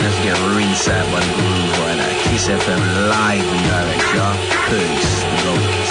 Let's get rinsed by the groove right now. Kiss FM live and direct, y'all. Peace. Love.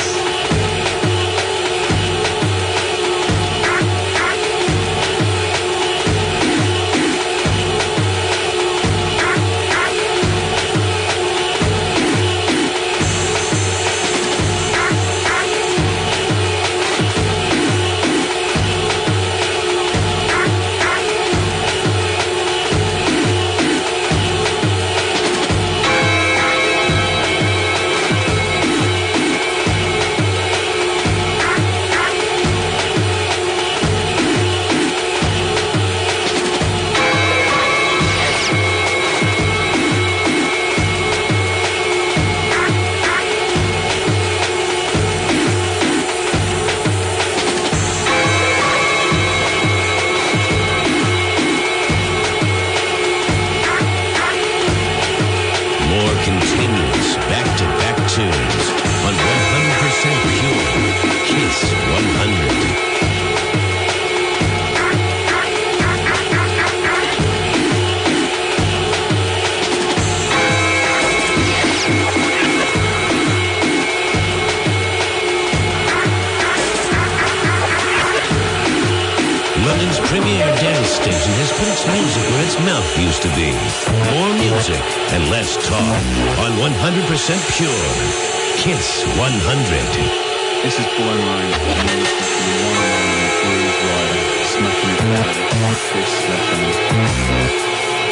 Pure Kiss 100. This is Born Line. Groove Rider, smacking it down. Chris FM.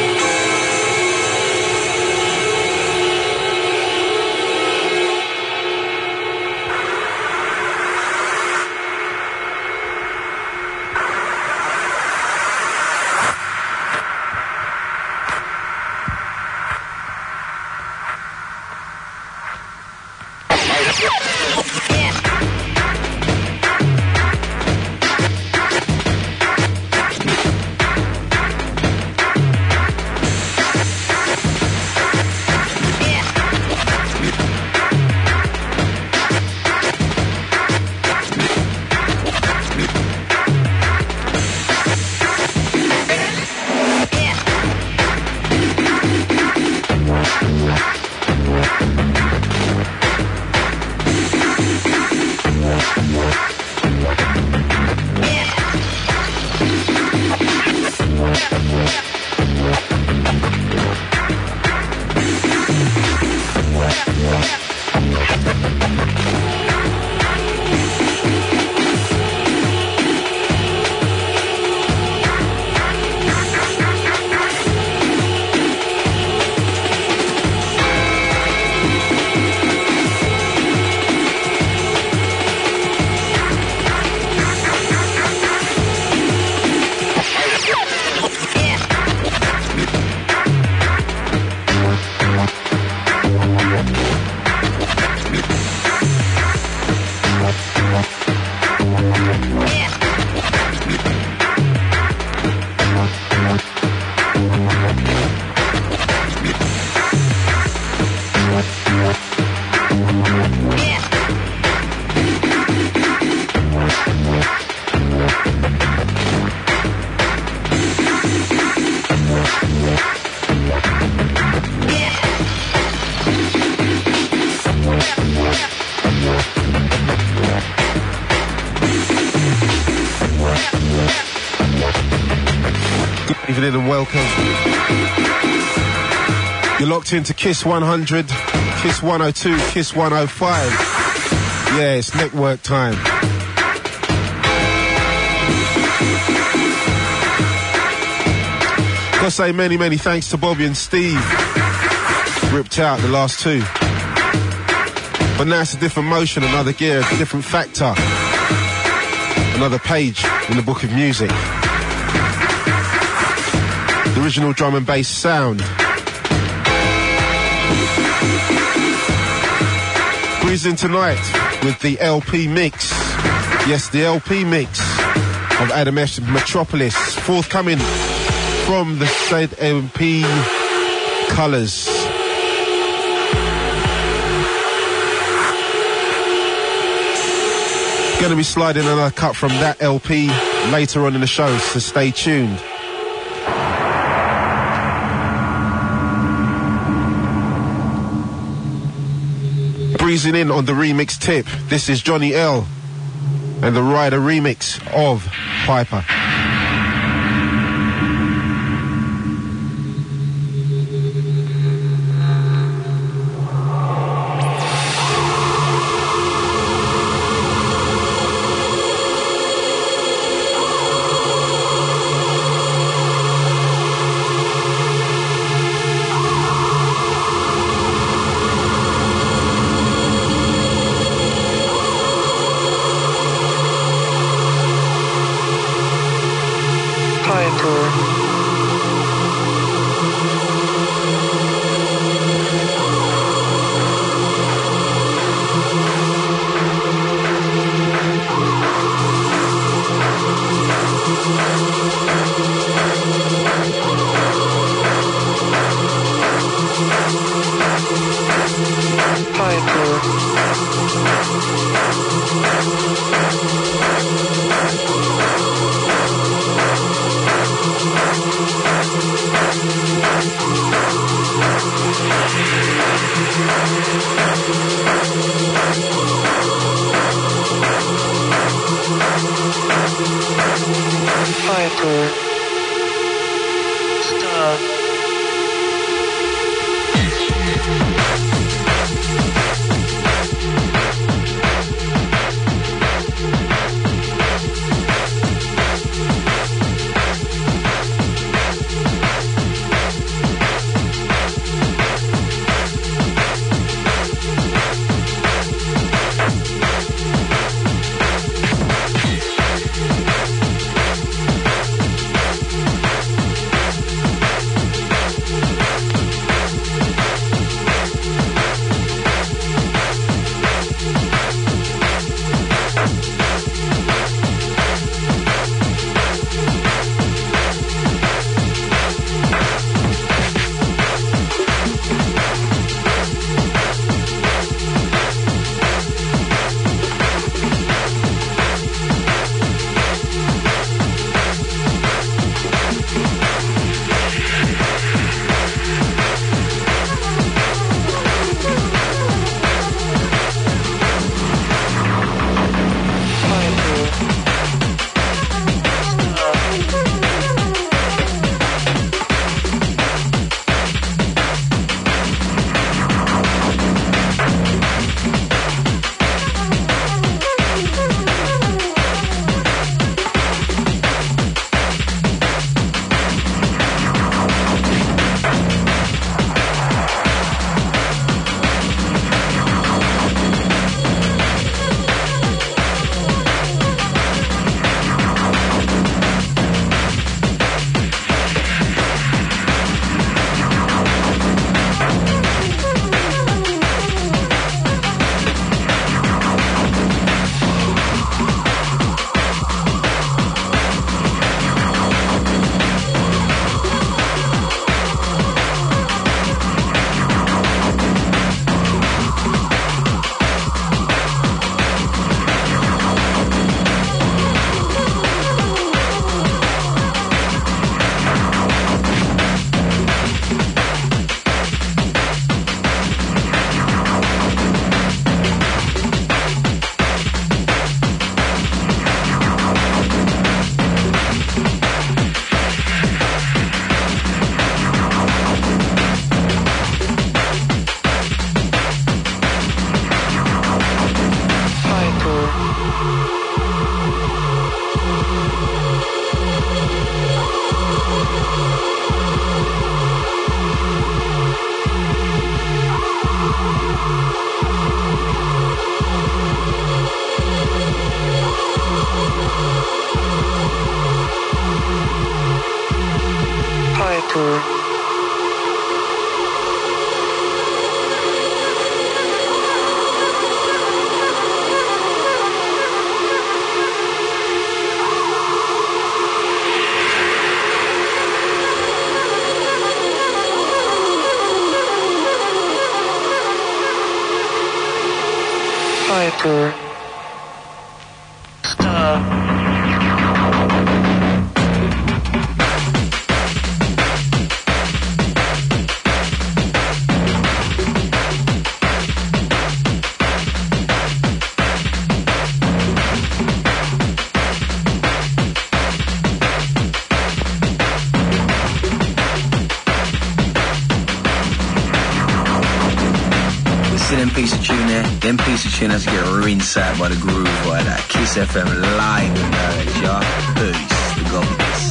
Evening and welcome. You're locked into Kiss 100, Kiss 102, Kiss 105. Yeah, it's network time. Gotta say many thanks to Bobby and Steve. Ripped out the last two. But now it's a different motion, another gear, a different factor. Another page in the book of music. The original drum and bass sound. Cruising tonight with the LP mix. Yes, the LP mix of Adam F. Metropolis, forthcoming from the said LP Colours. Going to be sliding another cut from that LP later on in the show, so stay tuned. squeezing in on the remix tip. This is Johnny L and the Ryder remix of Piper. Piper. Stop. see them piece of tune there? Them piece of tune has to get rinsed out by the groove by that. Kiss FM live and direct, y'all. Peace. The governments.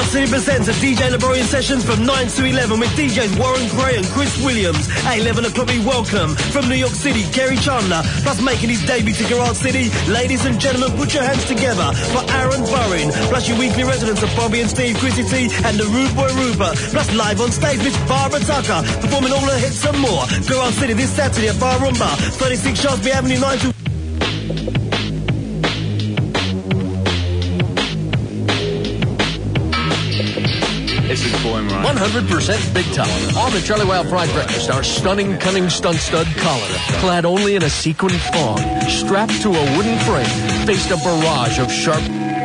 Garage City presents a DJ Laborian sessions from 9 to 11 with DJs Warren Gray and Chris Williams. At 11 o'clock we welcome from New York City, Kerry Chandler, plus making his debut to Garage City. Ladies and gentlemen, put your hands together for Aaron Burrin, plus your weekly residents of Bobby and Steve, Chrissy T and the Rude Boy Rupert, plus live on stage Miss Barbara Tucker, performing all her hits and more. Garage City this Saturday at Bar Rumba, 36 Shaftesbury Avenue, 9 to... This is Boy Moran. 100% Big Time. On the Charlie Wild Fried Breakfast, our stunning, cunning stunt stud Collar, clad only in a sequin thong, strapped to a wooden frame, faced a barrage of sharp...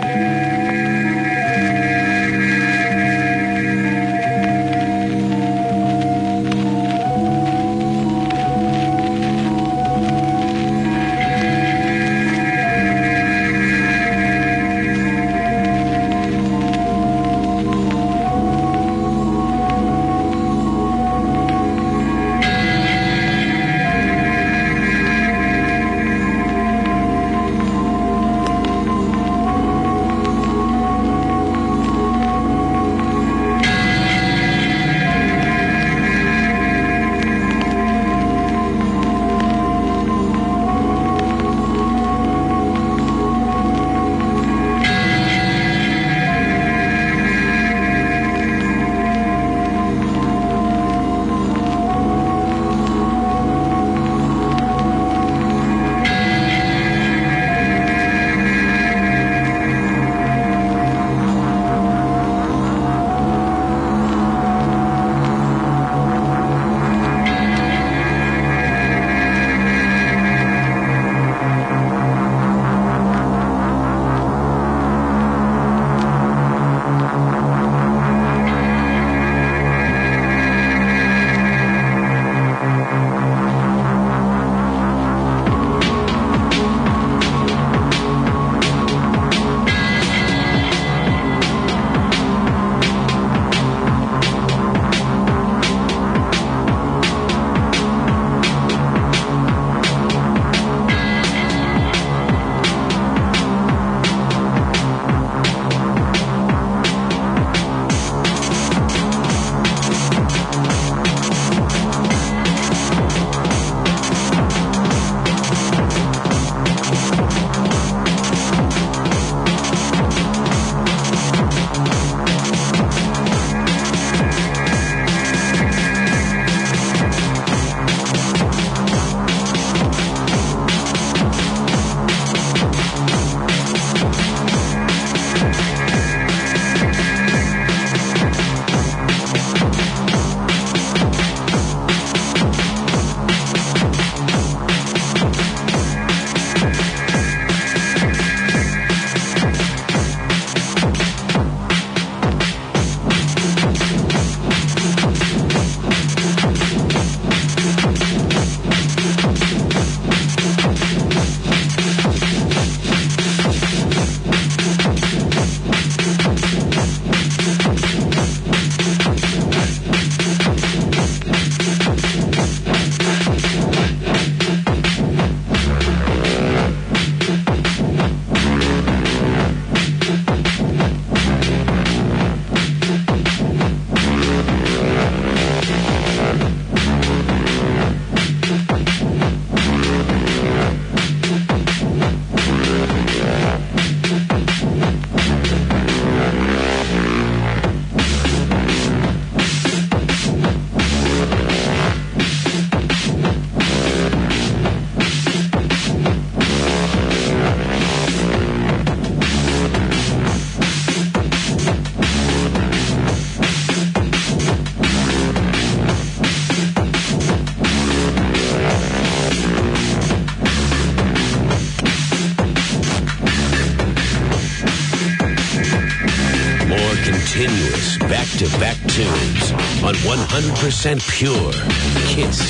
continuous back-to-back tunes on 100% Pure Kiss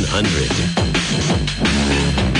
100.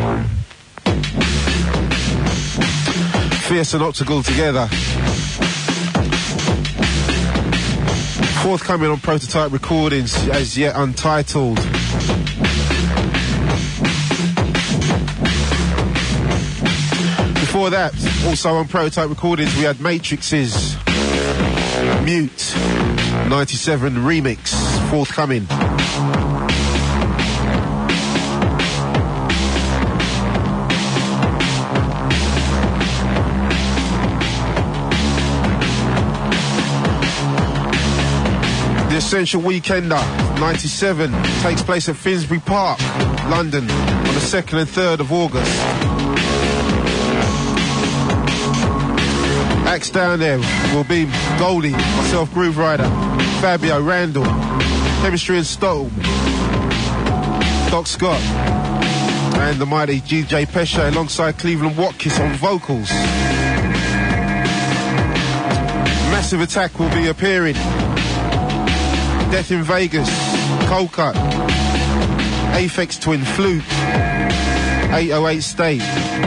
Fierce and Optical together. Forthcoming on Prototype Recordings, as yet untitled. Before that, also on Prototype Recordings, we had Matrix's Mute 97 remix, forthcoming. The Essential Weekender 97 takes place at Finsbury Park, London, on the 2nd and 3rd of August. Acts down there will be Goldie, myself, Groove Rider, Fabio, Randall, Chemistry and Stottle, Doc Scott, and the mighty DJ Pesha alongside Cleveland Watkins on vocals. Massive Attack will be appearing. Death in Vegas, Cold Cut, Aphex Twin, Fluke, 808 State.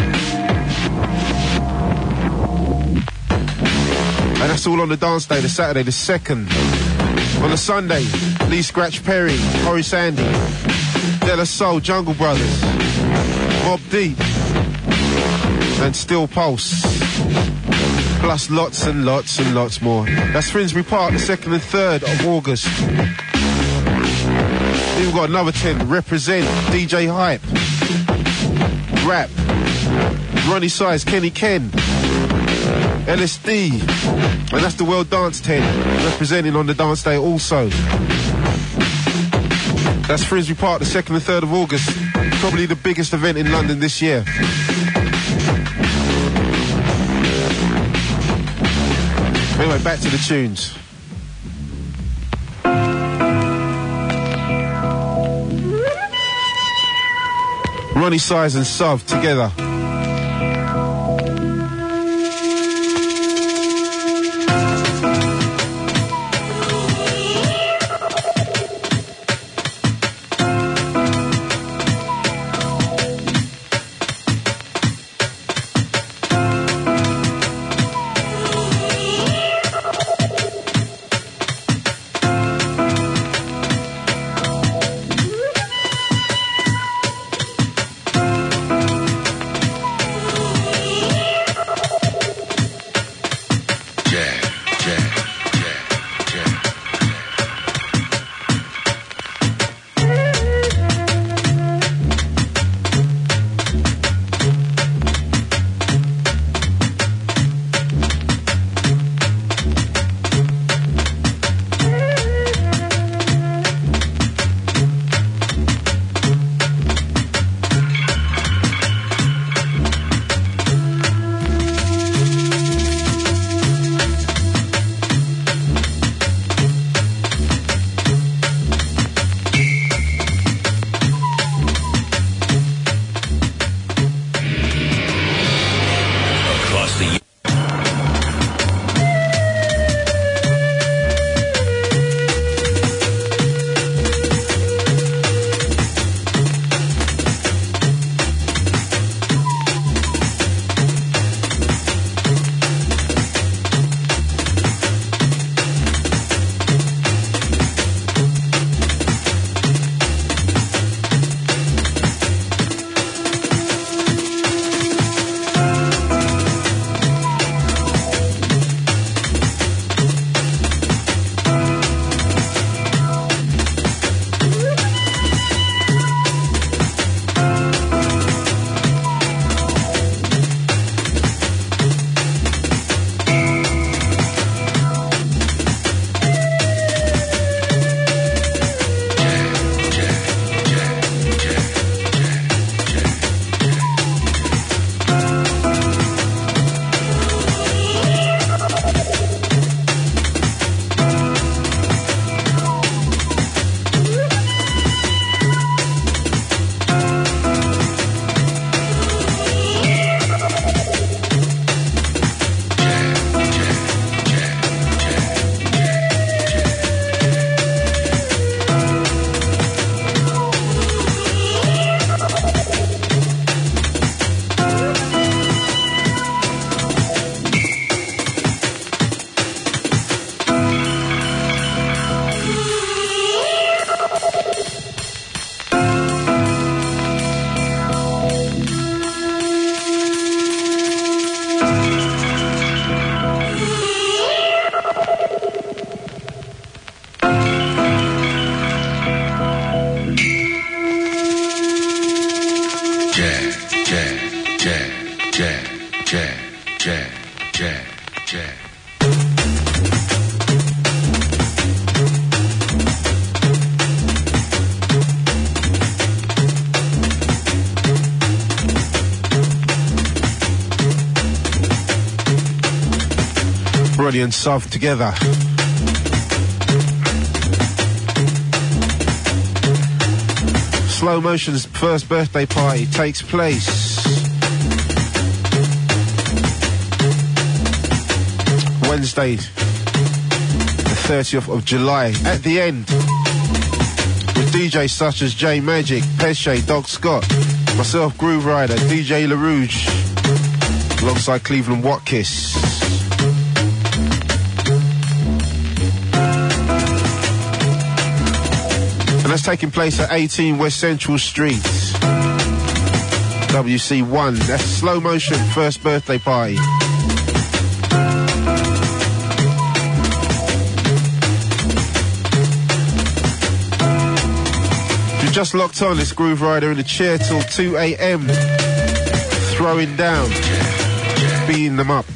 And that's all on the dance day, the Saturday, the 2nd. On the Sunday, Lee Scratch Perry, Horace Andy, De La Soul, Jungle Brothers, Mobb Deep, and Steel Pulse. Plus lots and lots and lots more. That's Finsbury Park, the 2nd and 3rd of August. Then we've got another 10, Represent, DJ Hype, Rap, Ronnie Size, Kenny Ken, LSD, and that's the World Dance 10, representing on the dance day also. That's Finsbury Park, the 2nd and 3rd of August. Probably the biggest event in London this year. Anyway, back to the tunes. Ronnie Size and Suv together. Roddy and Sov together. Slow Motion's first birthday party takes place Wednesday, the 30th of July. At the end, with DJs such as J Magic, Pesce, Dog Scott, myself, Groove Rider, DJ LaRouge, alongside Cleveland Watkiss. And that's taking place at 18 West Central Street, WC1. That's Slow Motion first birthday party. If you just locked on, it's Groove Rider in the chair till 2 a.m. Throwing down, beating them up.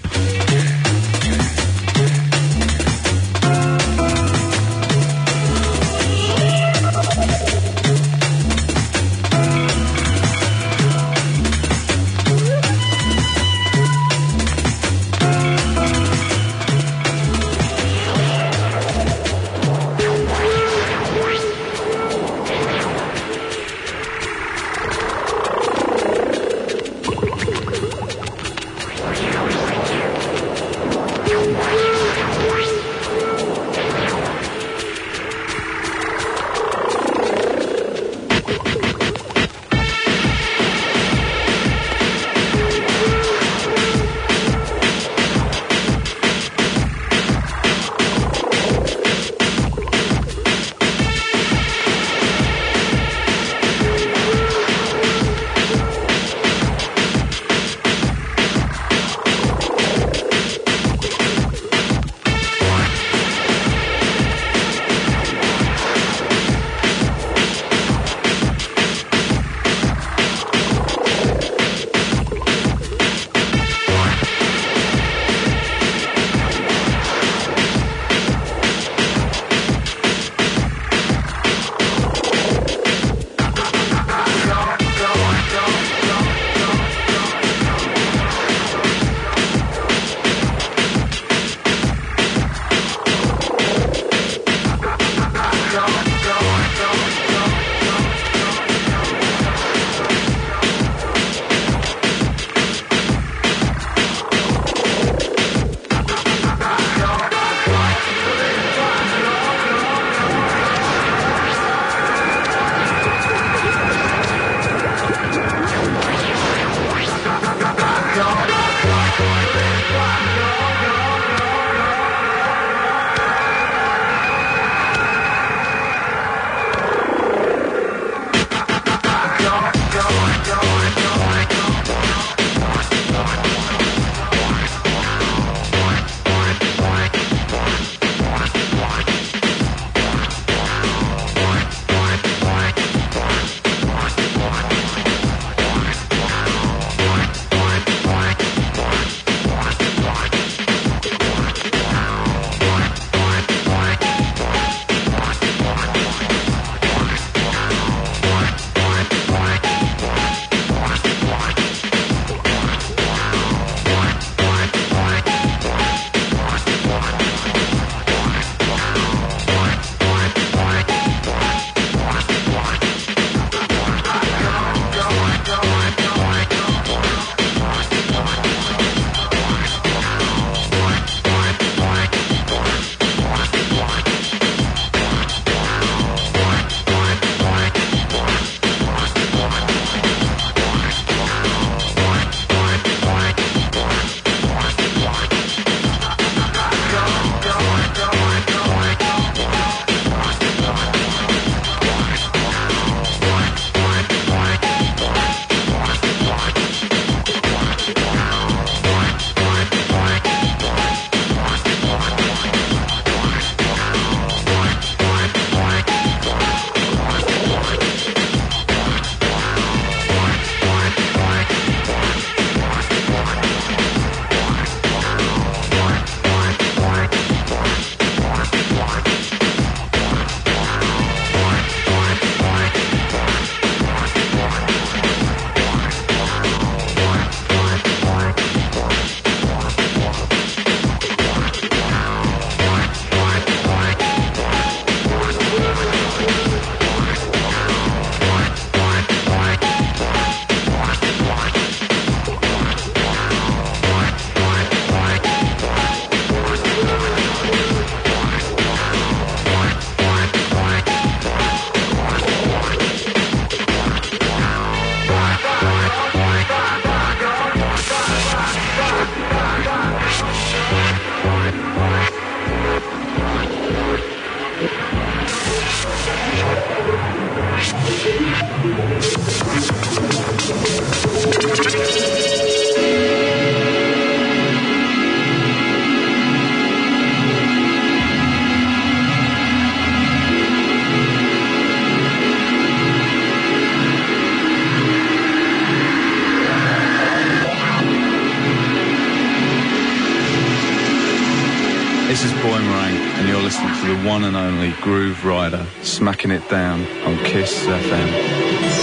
This is Boomerang, and you're listening to the one and only Groove Rider, smacking it down on Kiss FM.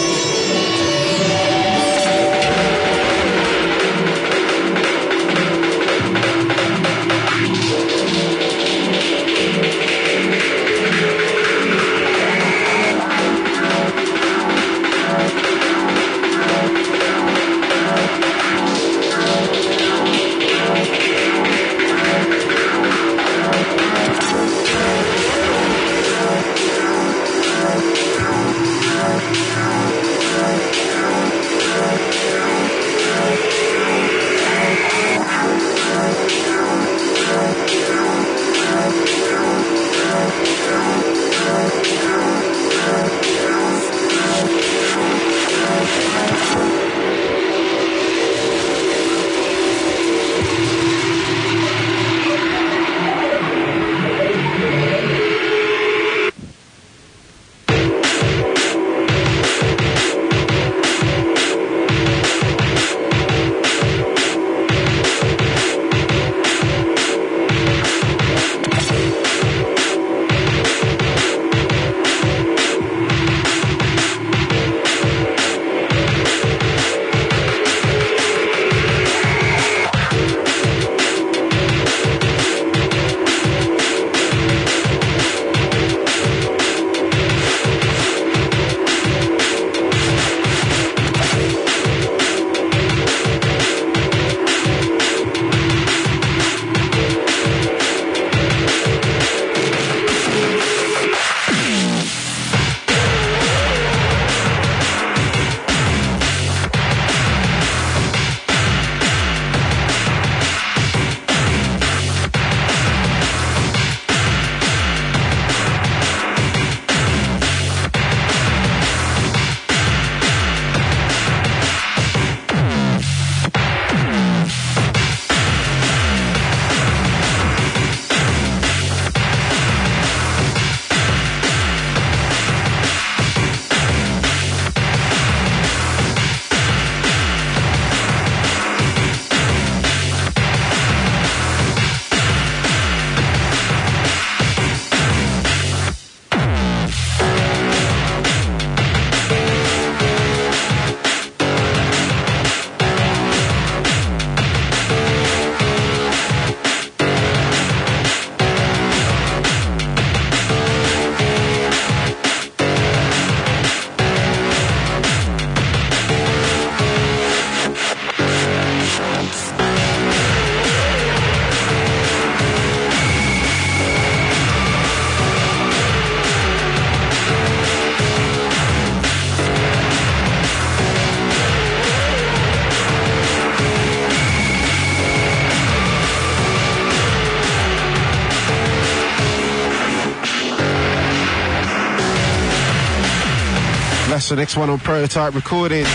That's the next one on Prototype Recordings.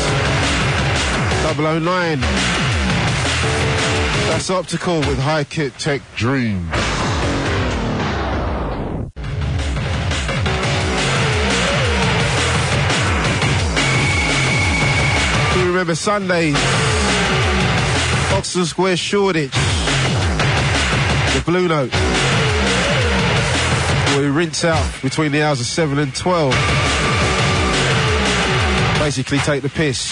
009. That's Optical with High Kit Tech Dream. You remember Sundays, Oxford Square Shoreditch, the Blue Note, where we rinse out between the hours of 7 and 12. Basically take the piss.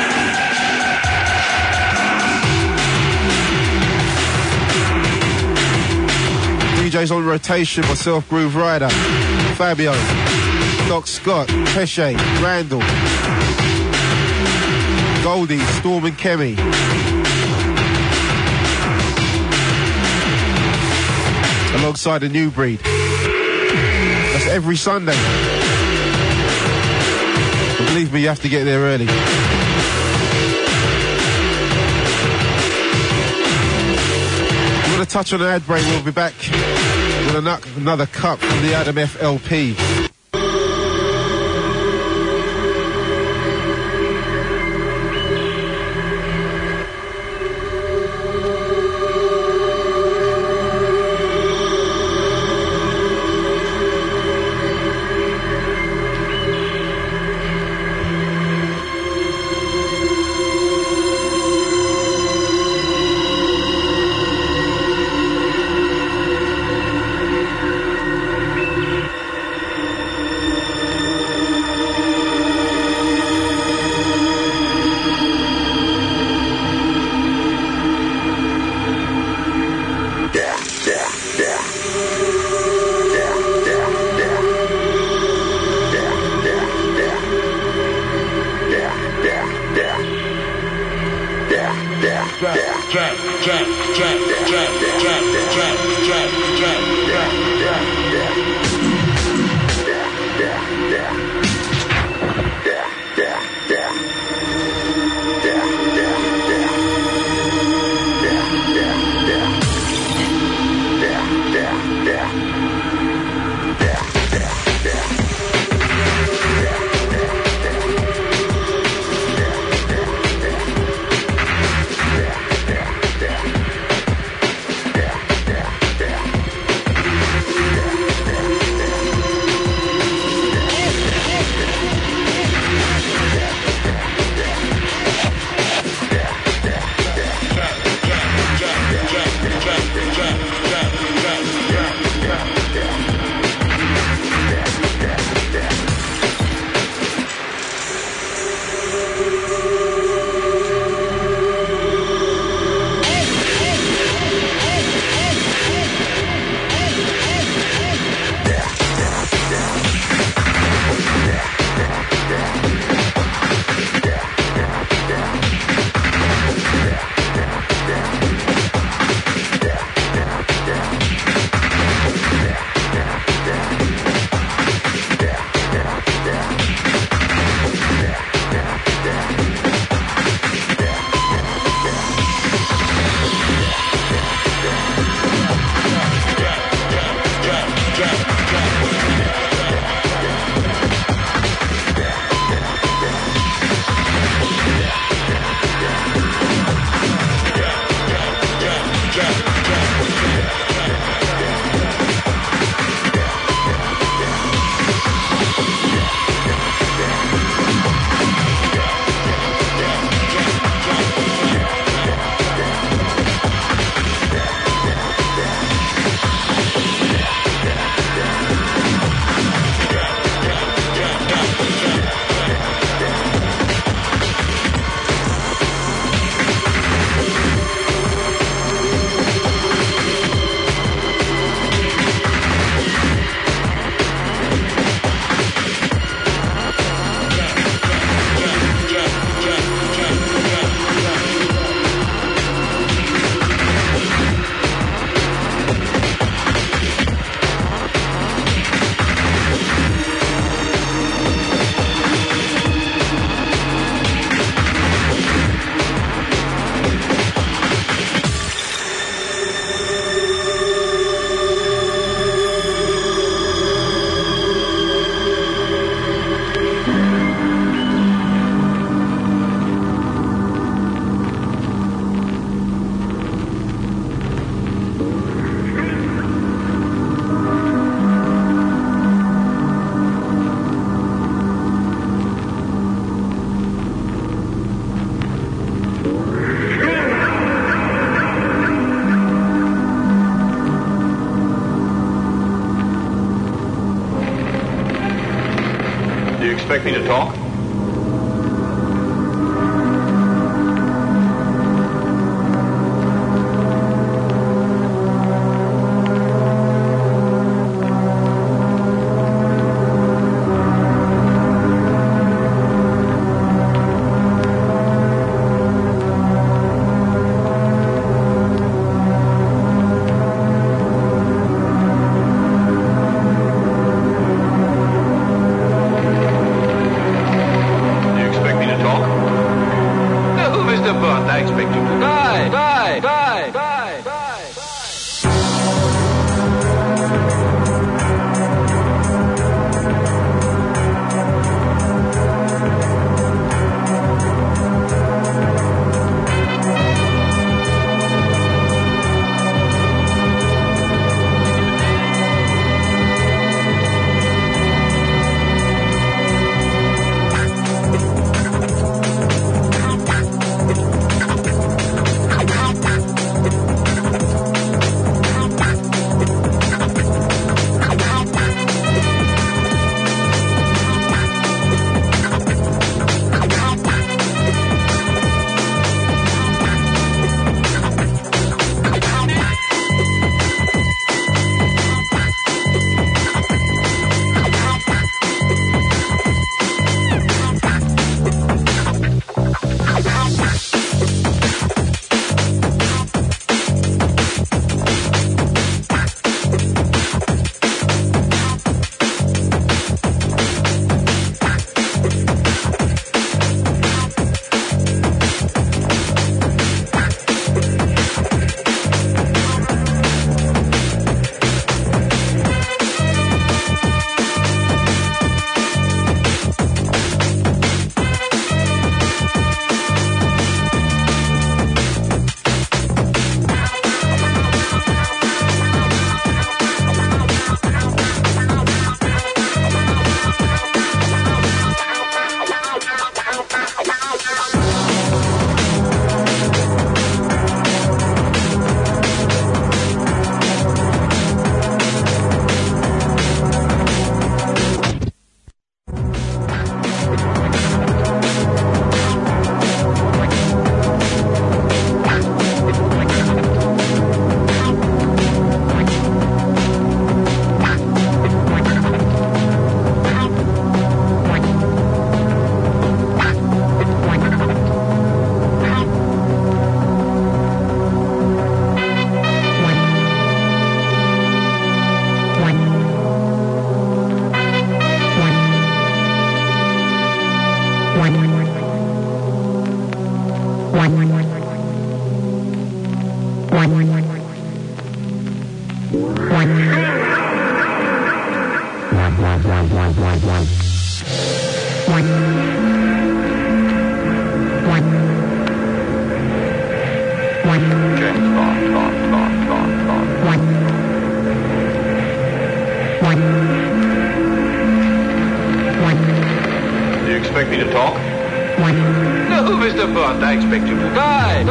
DJs on rotation, myself, Groove Rider, Fabio, Doc Scott, Pesce, Randall, Goldie, Storm and Kemi. Alongside the New Breed. That's every Sunday. But believe me, you have to get there early. We're going to touch on an ad break. We'll be back with another cut from the Adam F LP. expect me to talk? Do you expect me to talk? No, Mr. Bond, I expect you to die.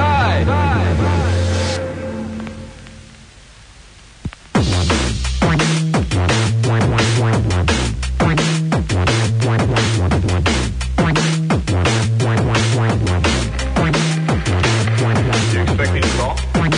Do you expect me to talk?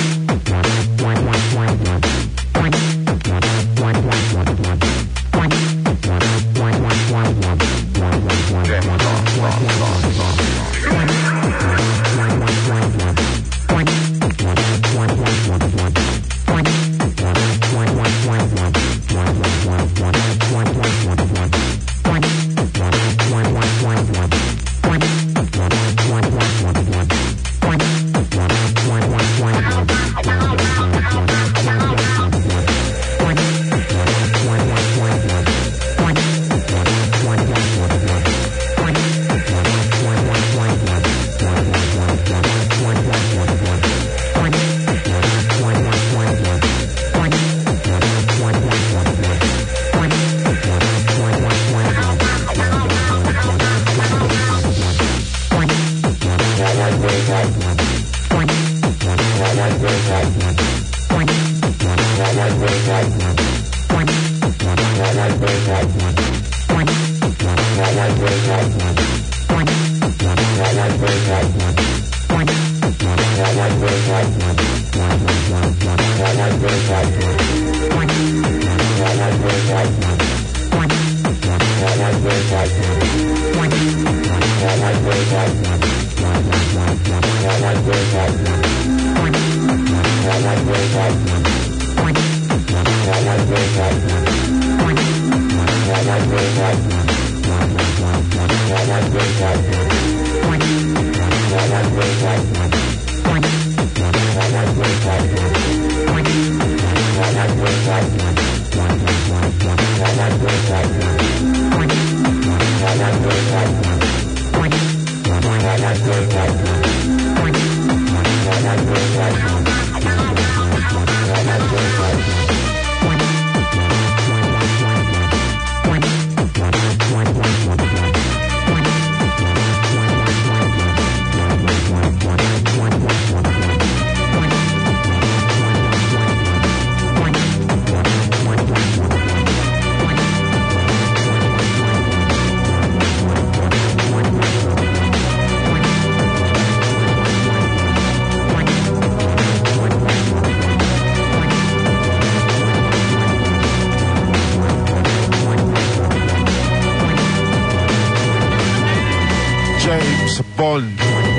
Bond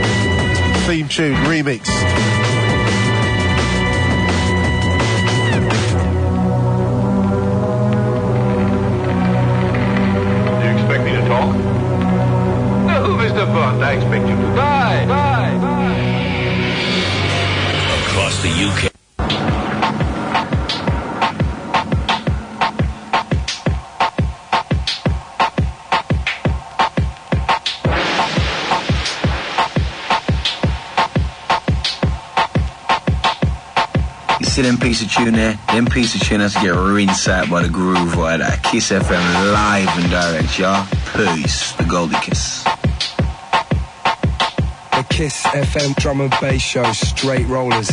theme tune remix. Do you expect me to talk? No, Mr. Bond, I expect you to die. Across the UK. See them piece of tune there? Them piece of tune has to get rinsed out by the groove right at Kiss FM live and direct, y'all. Peace, the Goldie Kiss. The Kiss FM drum and bass show, Straight Rollers.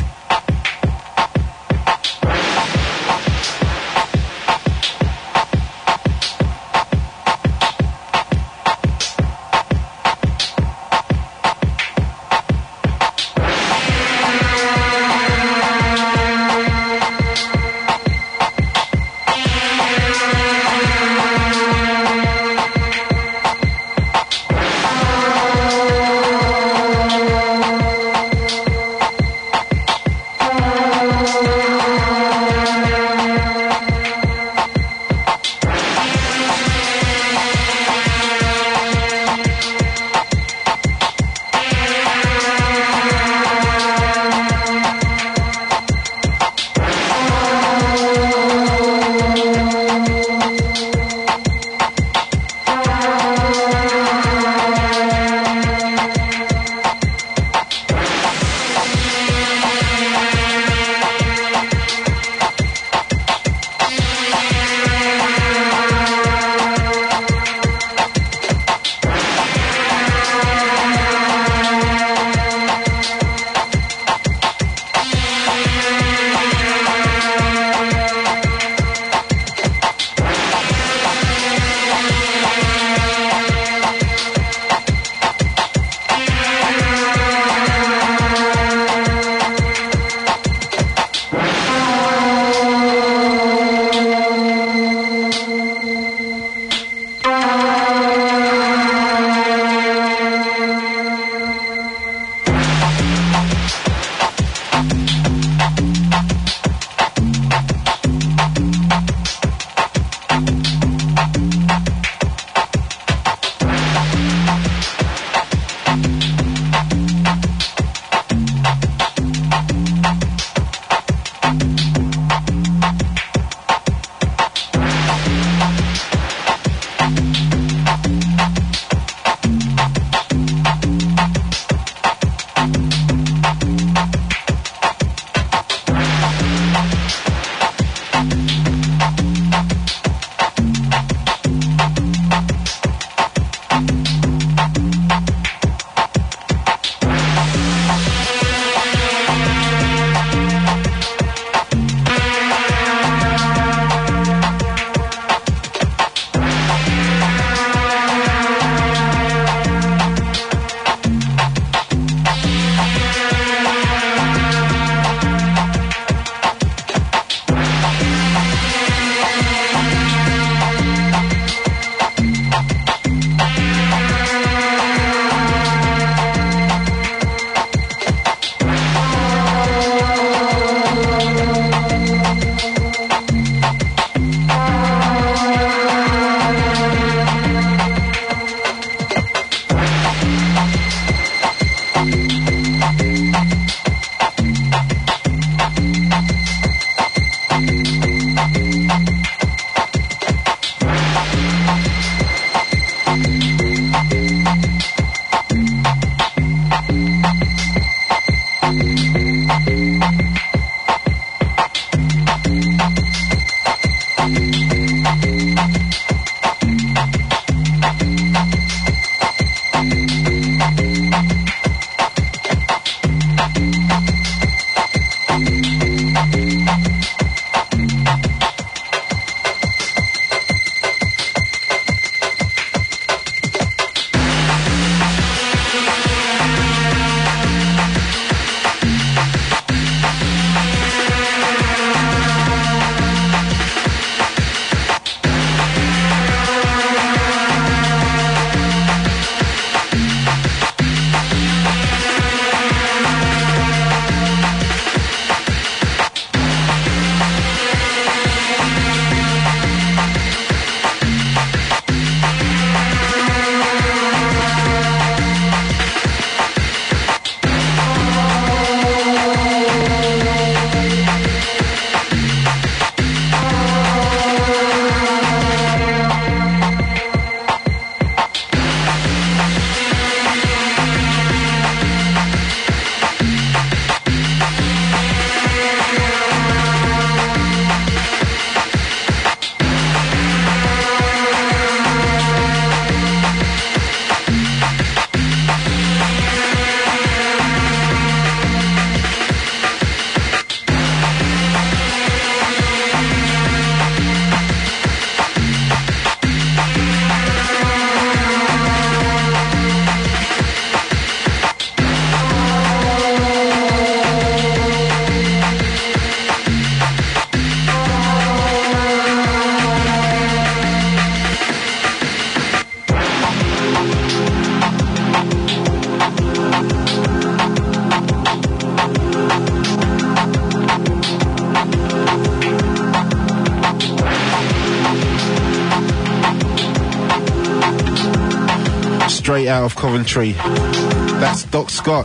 straight out of Coventry. That's Doc Scott.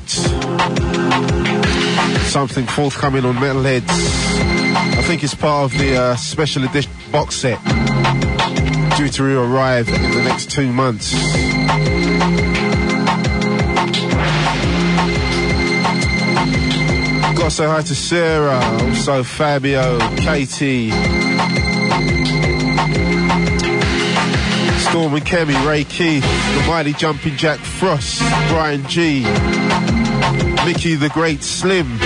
Something forthcoming on Metalheads. I think it's part of the special edition box set due to arrive in the next 2 months. Gotta say hi to Sarah, also Fabio, Katie, Storm and Kemi, Ray Keith, the mighty Jumping Jack Frost, Brian G, Mickey the Great Slim,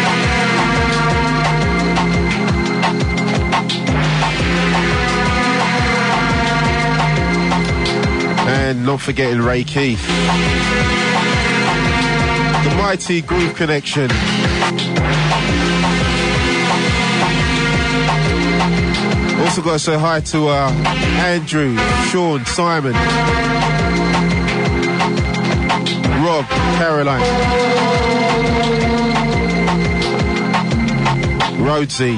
and not forgetting Ray Keith. The mighty Groove Connection. Also got to say hi to Andrew, Sean, Simon, Rob, Caroline, Rhodesy,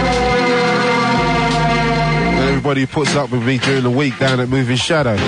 and everybody who puts up with me during the week down at Moving Shadow.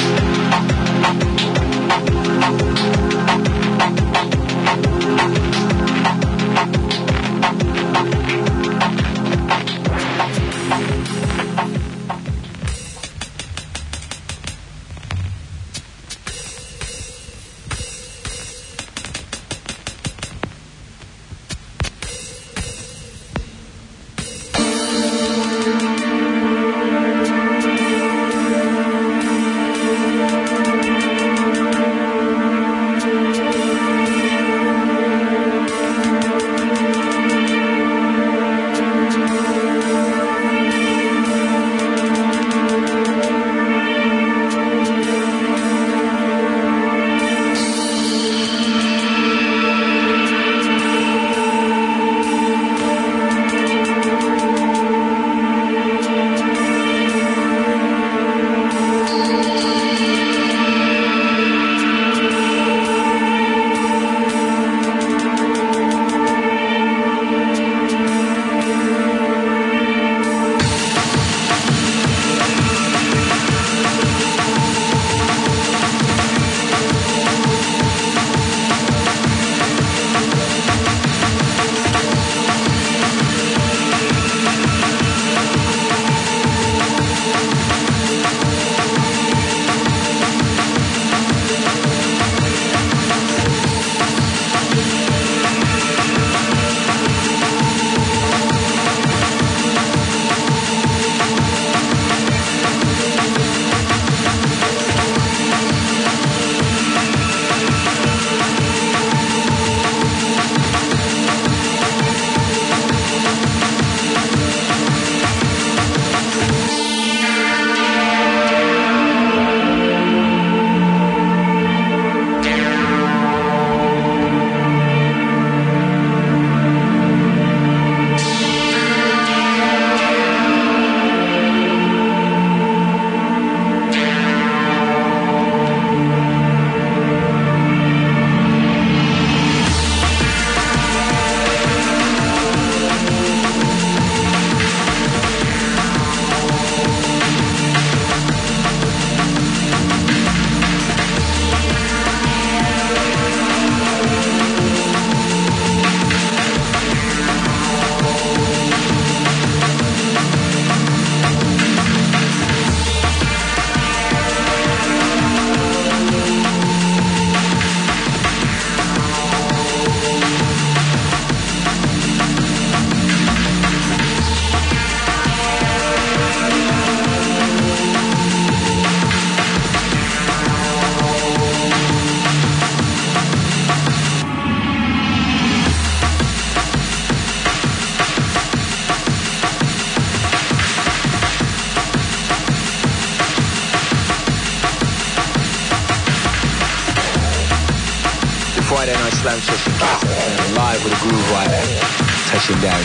Friday Night Slam Session, live with a Groove Rider, touching down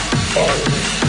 scene.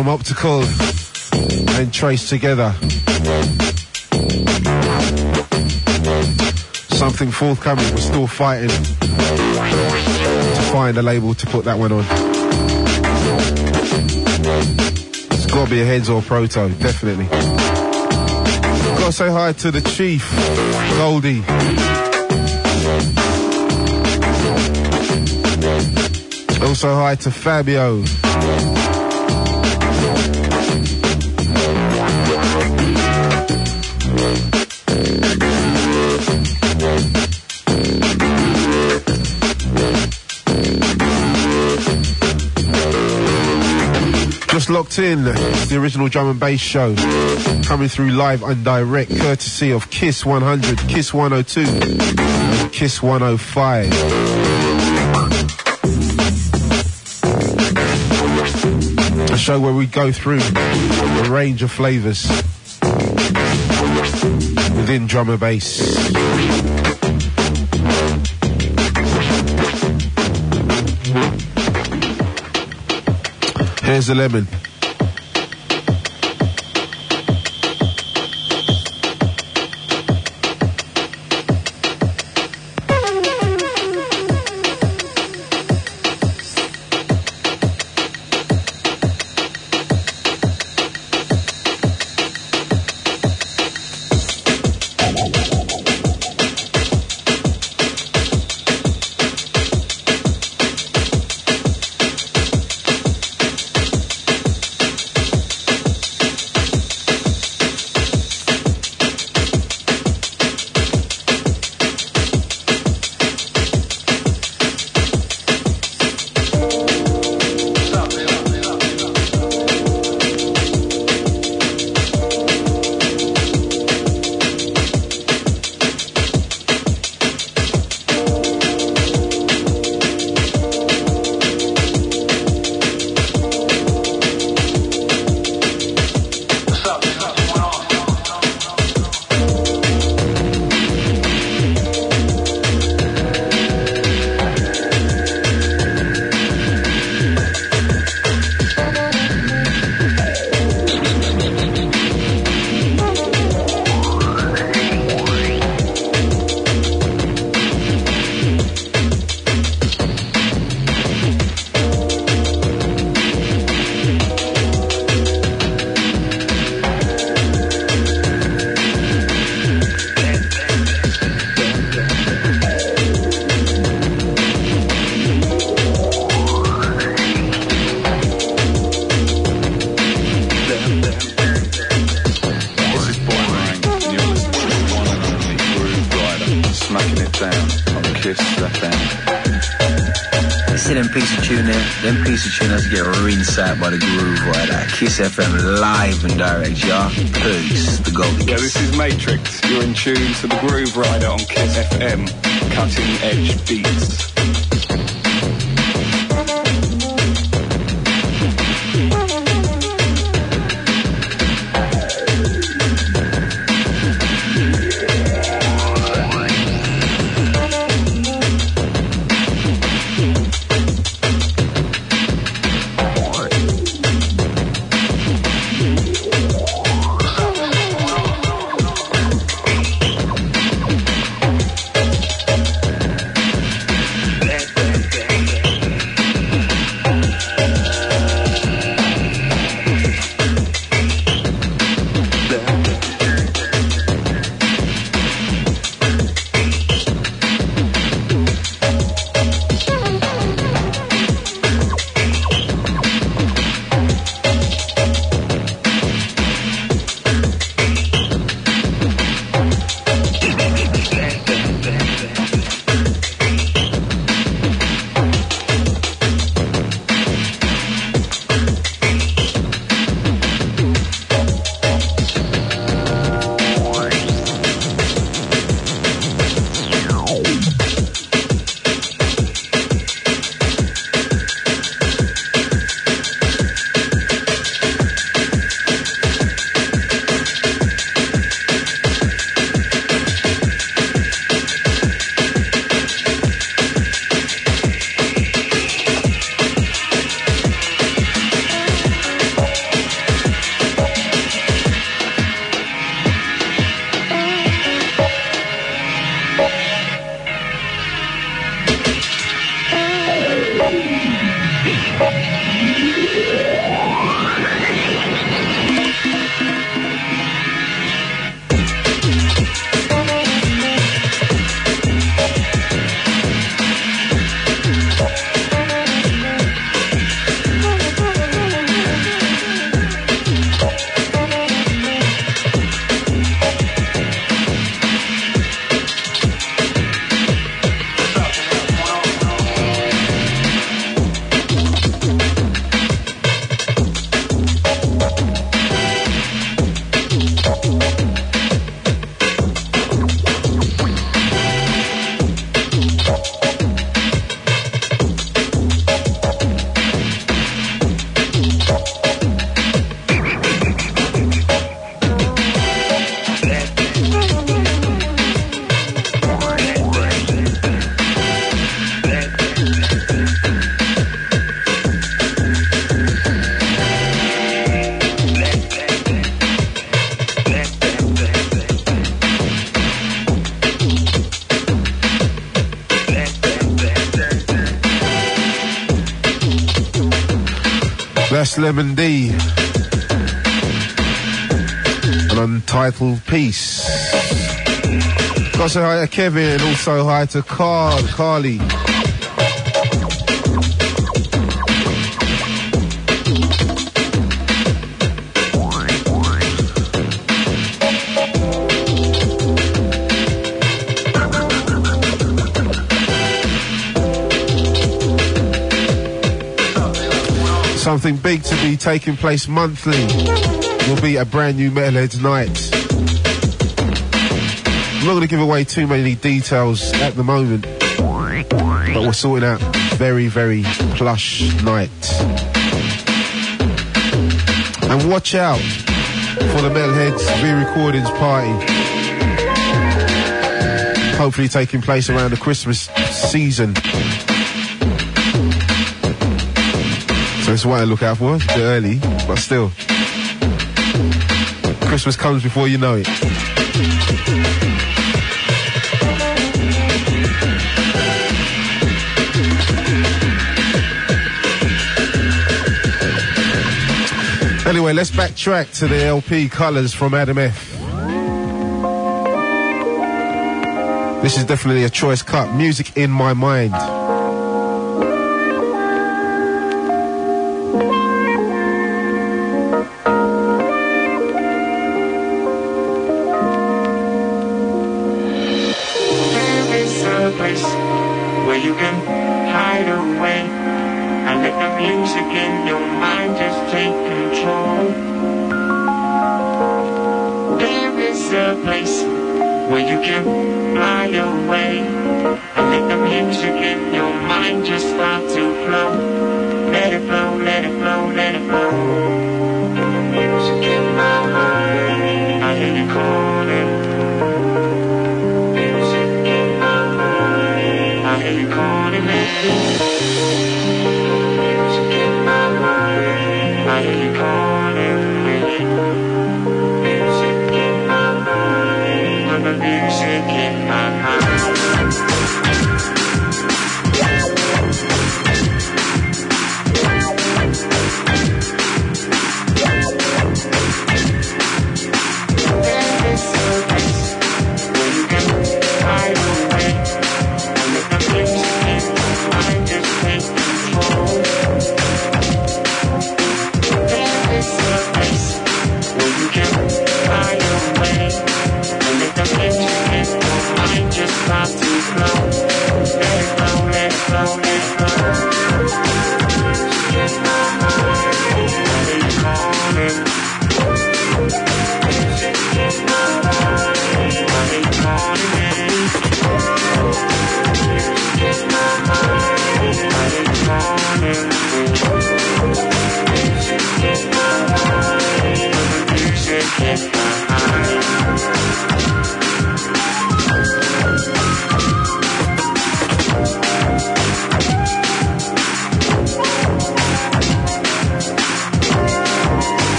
Dom Optical and Trace together. Something forthcoming, we're still fighting to find a label to put that one on. It's gotta be a Heads or Proto, definitely. Gotta say hi to the Chief, Goldie. Also hi to Fabio. Just locked in, it's the original drum and bass show, coming through live and direct, courtesy of Kiss 100, Kiss 102, and Kiss 105. A show where we go through a range of flavours within drum and bass. Here's the lemon. Get rinsed out by the Groove Rider. Kiss FM live and direct, yeah? Peace, the Golden Yeah, this is Matrix. You're in tune to the Groove Rider on Kiss FM. Cutting edge beats. That's Lemon D, an untitled piece. Got to say hi to Kevin and also hi to Carly. Something big to be taking place monthly will be a brand new Metalheadz night. I'm not going to give away too many details at the moment, but we're sorting out a very, very plush night. And watch out for the Metalheadz re-recordings party, hopefully taking place around the Christmas season. So it's what I look out for. It's a bit early, but still. Christmas comes before you know it. Anyway, let's backtrack to the LP Colours from Adam F. This is definitely a choice cut. Music in My Mind. Just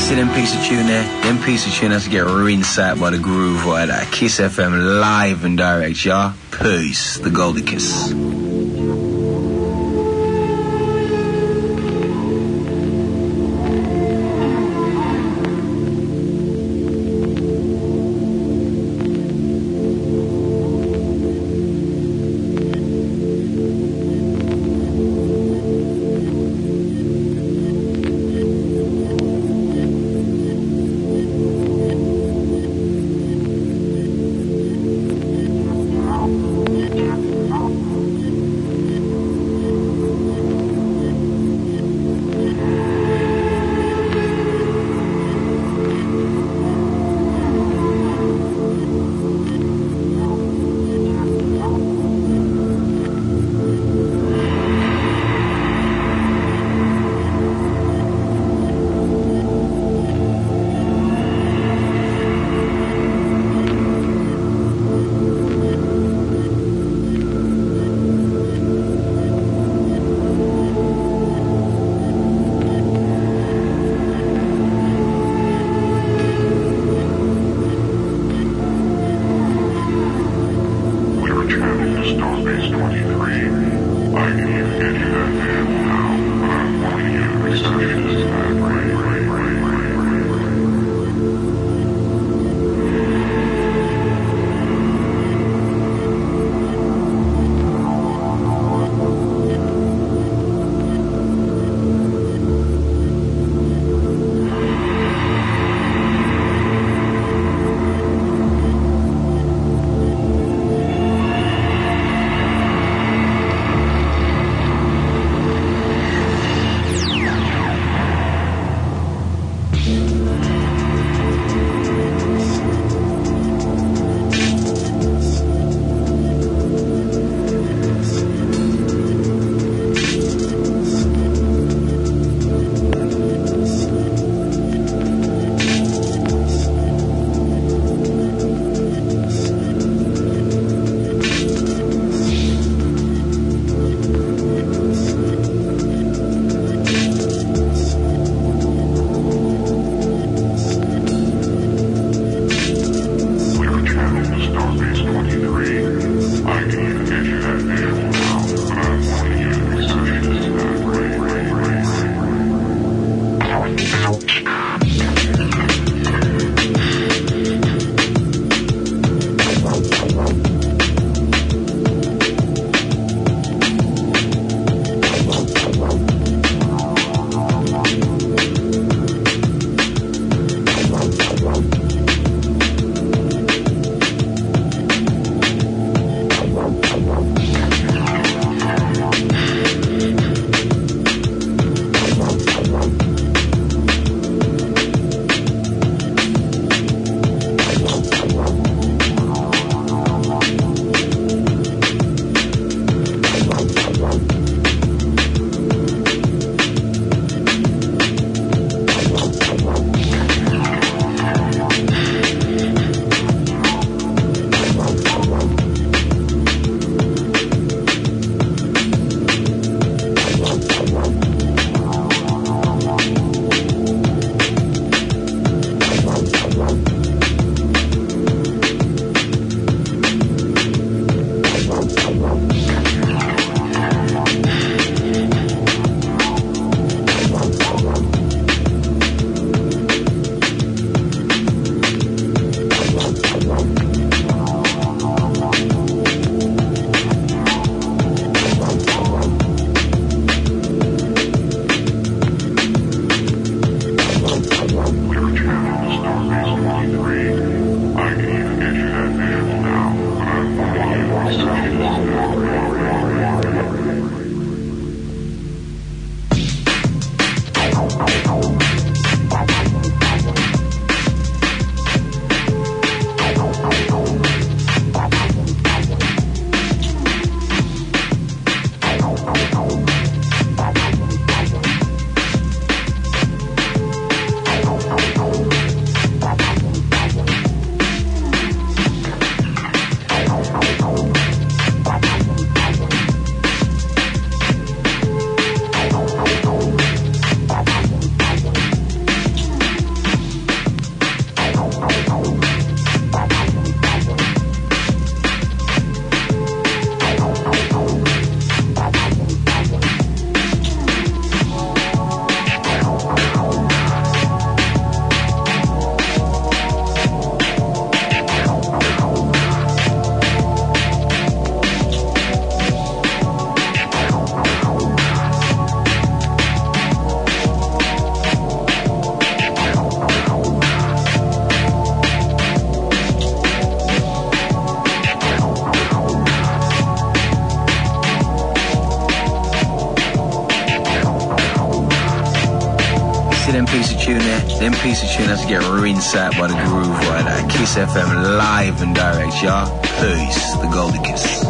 see them piece of tune there? Them piece of tune has to get rinsed out by the Groove Rider. Kiss FM live and direct, y'all. Peace, the Goldie Kiss. see them piece of tune there? Them piece of tune has to get rinsed out by the Groove Rider. Kiss FM live and direct, y'all. Peace, the Goldie Kiss.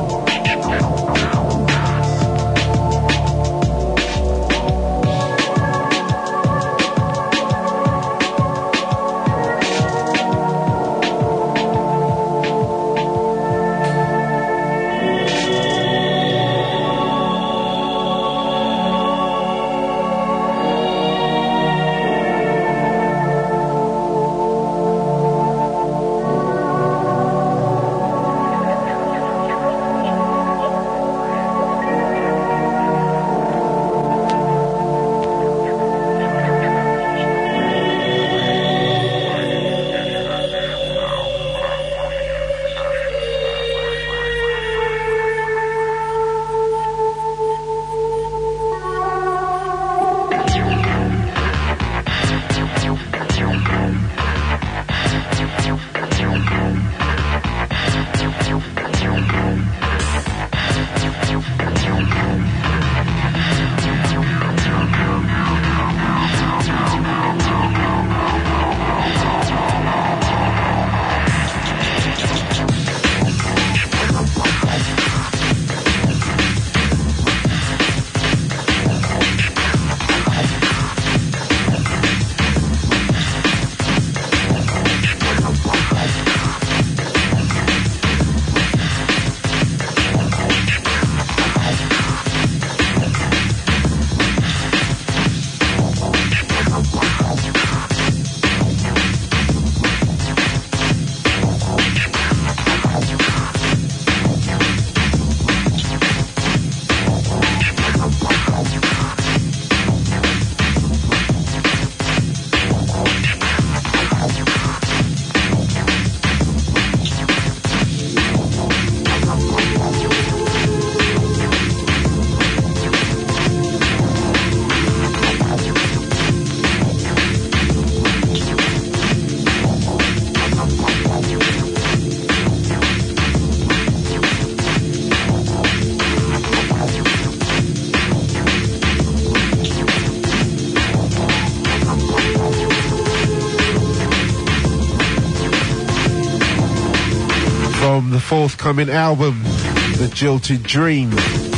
Forthcoming album, The Jilted Dream.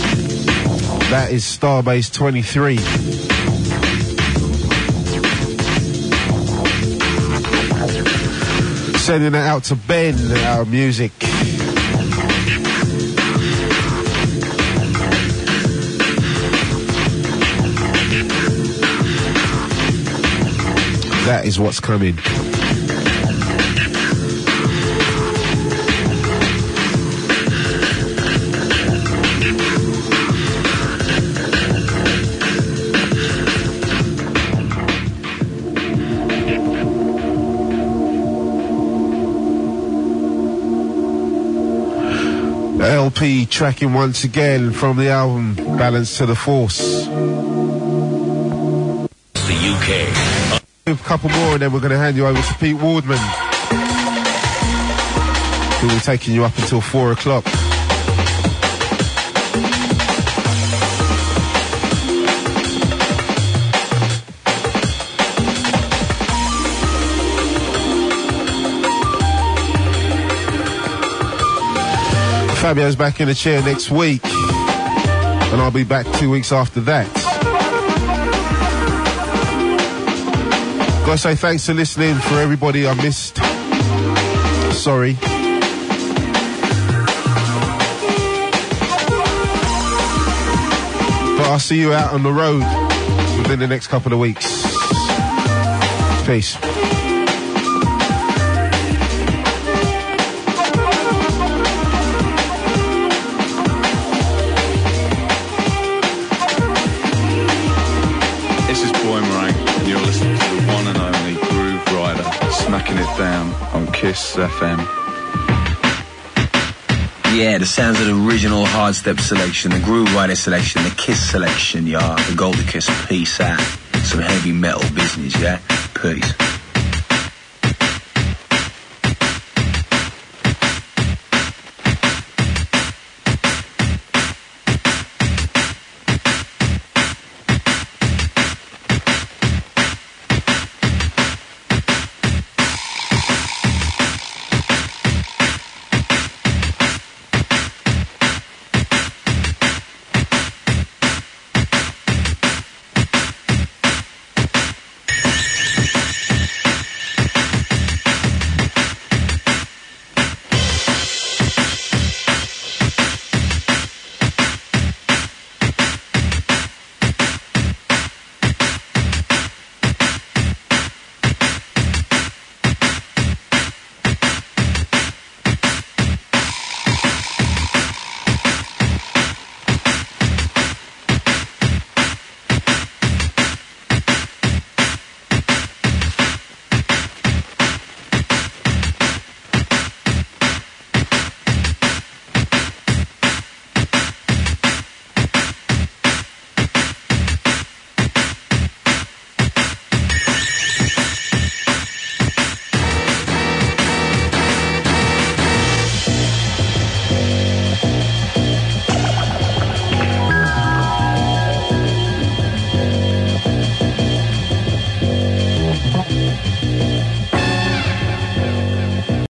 That is Starbase 23. Sending it out to Ben, our music. That is what's coming. LP tracking once again from the album Balance to the Force. The UK. A couple more and then we're going to hand you over to Pete Wardman, who will be taking you up until 4 o'clock. Fabio's back in the chair next week, and I'll be back 2 weeks after that. Gotta say thanks for listening. For everybody I missed, sorry. But I'll see you out on the road within the next couple of weeks. Peace. Smacking it down on Kiss FM. Yeah, the sounds of the original hardstep selection, the Groove Rider selection, the Kiss selection, yeah. The Goldie Kiss, peace out. Some heavy metal business, yeah. Peace.